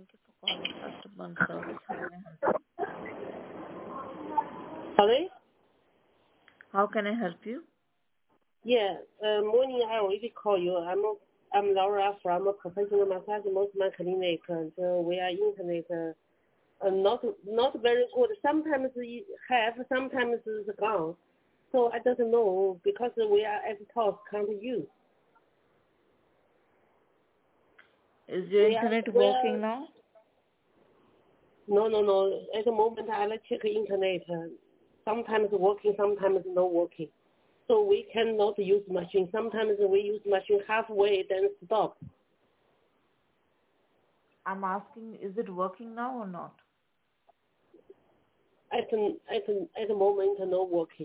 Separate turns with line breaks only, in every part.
Thank you for calling customer service. How may I help you?
Sorry?
How can I help you?
Yeah, morning. I already called you. I'm Laura from a professional massage movement clinic. And we are internet not very good. Sometimes it have, sometimes it's gone. So I don't know because we are at top can't use.
Is your internet working now?
No. At the moment I check internet. Sometimes working, sometimes not working. So we cannot use machine. Sometimes we use machine halfway, then stop.
I'm asking, is it working now or not?
At the moment, not working.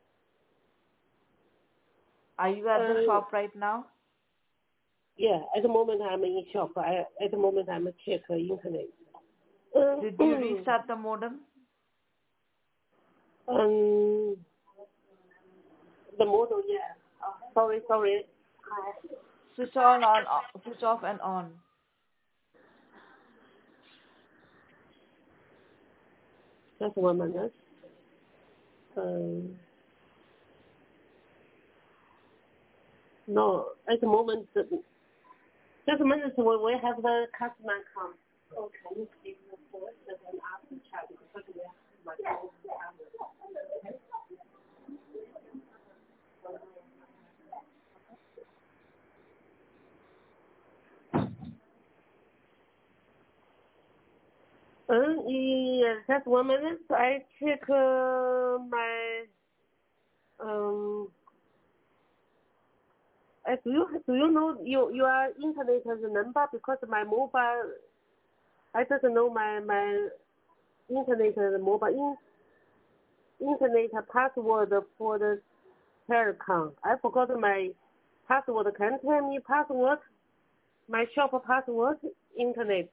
Are you at the shop right now?
Yeah, at the moment I'm in shop. At the moment I'm check internet.
Did you restart the modem?
The model, yeah. Sorry.
Switch on, switch off and on.
Just 1 minute. No, at the moment, just a minute. We have the customer come. Oh, can you speak the first and then after chat? Because we have my phone. Yes, just 1 minute. I check my do you know your internet number because my mobile I don't know my internet mobile internet password for the telecom. I forgot my password. Can you tell me password? My shop password internet.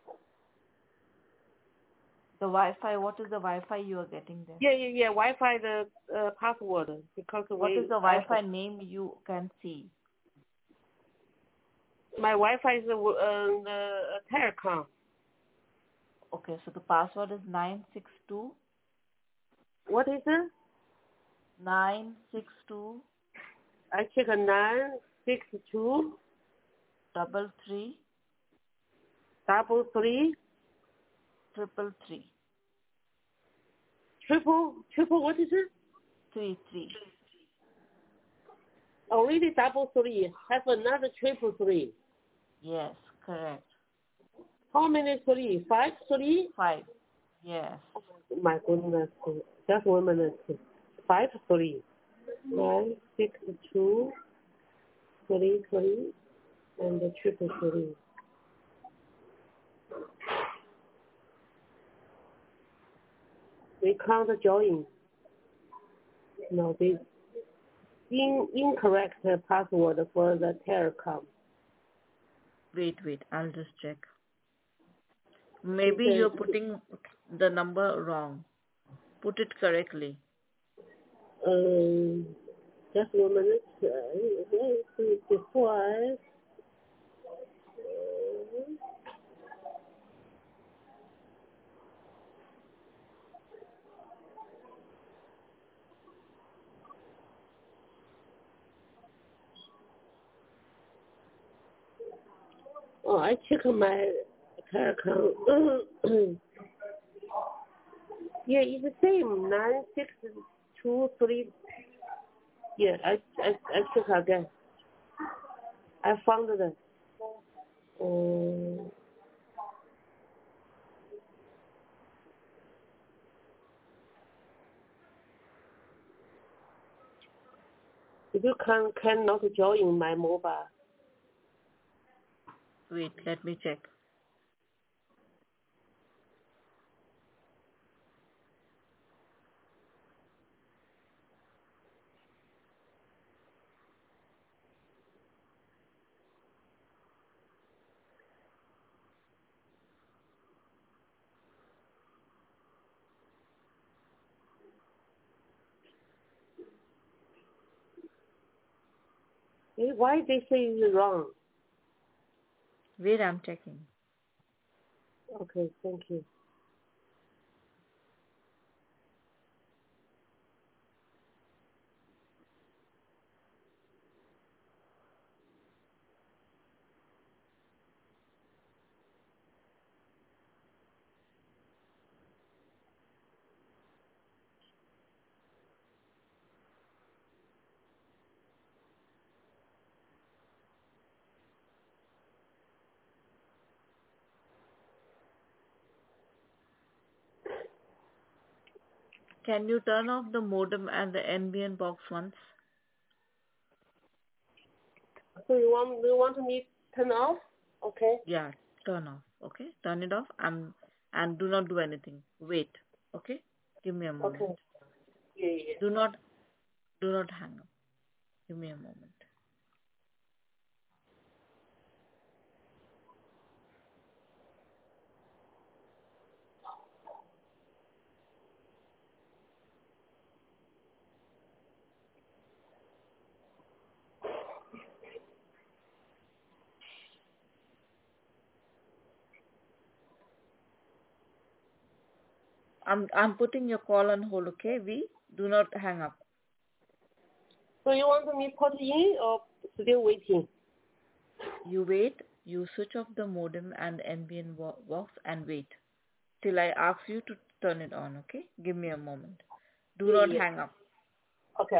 The Wi-Fi, what is the Wi-Fi you are getting there?
Yeah. Wi-Fi the password because
what is the Wi-Fi name you can see?
My Wi-Fi is the telecom.
Okay, so the password is 962.
What is it?
962.
I check 962.
33.
33. Triple. What is it?
33.
Already 33. Have another 333.
Yes, correct.
How many 3? 5 3?
5. Yes.
My goodness. Just 1 minute. 5 3. 9 6 2 3 3 and the 333. We can't join. No, this incorrect password for the telecom.
Wait, I'll just check. Maybe you're putting the number wrong. Put it correctly.
Just 1 minute. Before I check my telecom. Yeah, it's the same. 9623. Yeah, I check again. I found it. You cannot join my mobile.
Wait, let me check.
Why they say it's wrong?
Wait, I'm checking.
Okay, thank you.
Can you turn off the modem and the NBN box once?
So you want me to turn off? Okay.
Yeah, turn off. Okay, turn it off and do not do anything. Wait. Okay, give me a moment.
Okay. Yeah.
Do not hang up. Give me a moment. I'm putting your call on hold. Okay, V. Do not hang up.
So you want me put in or still waiting?
You wait. You switch off the modem and the NBN box and wait till I ask you to turn it on. Okay, give me a moment. Do not
Yeah.
hang up.
Okay.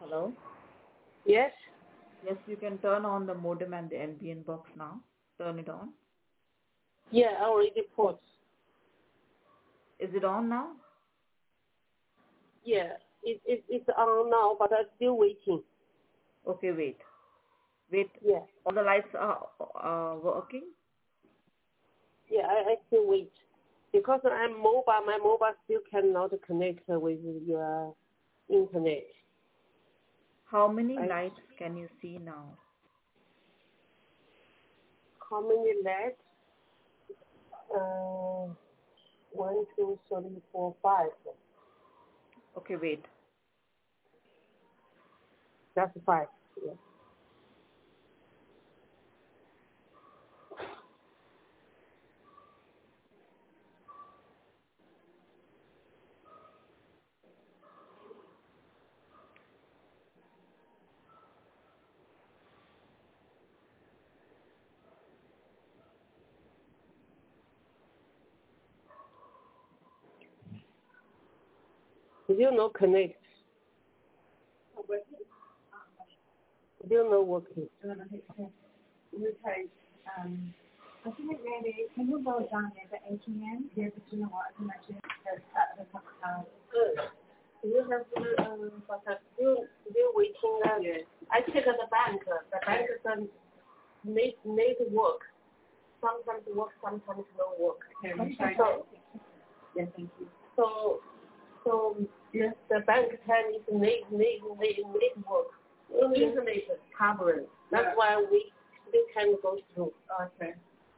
Hello?
Yes?
Yes, you can turn on the modem and the NBN box now. Turn it on.
Yeah, I already put.
Is it on now?
Yeah, it's on now, but I'm still waiting.
Okay, wait. Wait.
Yeah,
All the lights are working?
yeah, I still wait. Because I'm mobile, my mobile still cannot connect with your internet.
How many lights can you see now?
How many lights? 1, 2, 3, 4, 5.
Okay, wait.
That's 5. Yeah. Still no connect. Still no working.
I think it really, can you go down there the ATM? Yeah, but you know what, I can actually at the top of
You have but still waiting. Yeah. I check the bank. The bank can need work. Sometimes work, sometimes no work. So,
yeah, thank you.
so yes, the bank can need work. Internet covering. That's why we still can go through.
Okay.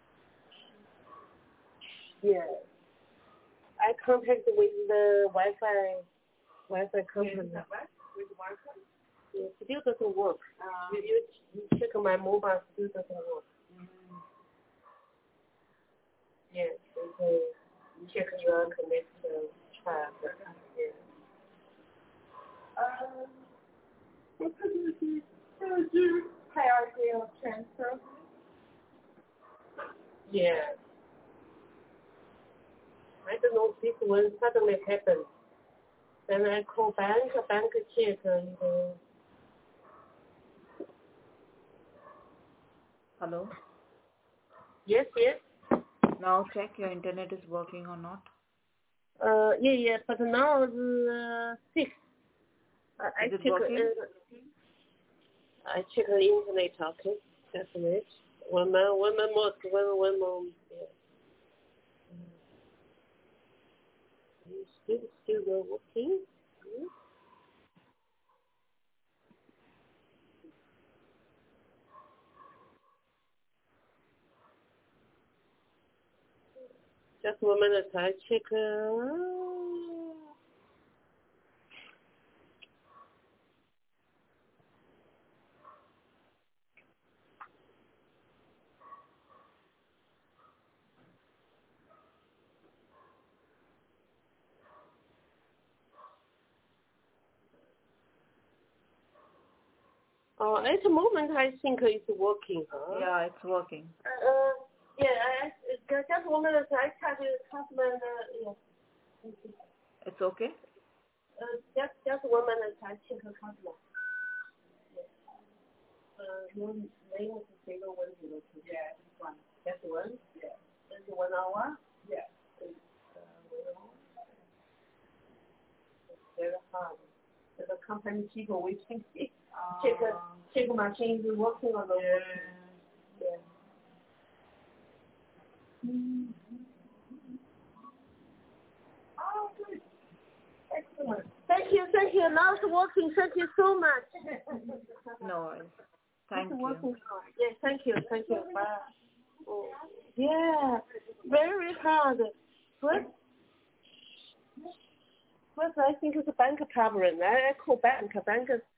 Yeah. I contact with the Wi-Fi company.
With Wi-Fi?
Yeah, still doesn't work. You check my mobile, still doesn't work. Yes, you check your connection track. Yeah.
Could you pay our deal transfer?
Yeah. I don't know, this one suddenly happened. Then I call bank check and
Hello?
yes.
Now check your internet is working or not.
Yeah, but now it's 6. I
Is it
check.
working?
I check the internet. Okay, that's it. One more. Yeah. Still not working. Just 1 minute. I check. At the moment, I think it's working. Huh?
Yeah, it's working.
Yeah. Just 1 minute. I check the customer. Yeah.
It's okay?
Just 1 minute. I check the customer. Your name is 0102.
Yeah, this one.
That's one.
Yeah.
That's 1 hour.
Yeah.
Very hard. So the company people waiting. Check machine is working or not working. Yeah.
Oh, good. Excellent.
Thank you. Now it's working. Thank you so much.
No worries. Thank
It's
you.
working. Yeah, thank you. Bye. Oh. Yeah, very hard. First, I think it's a bank problem. I call bank. Bank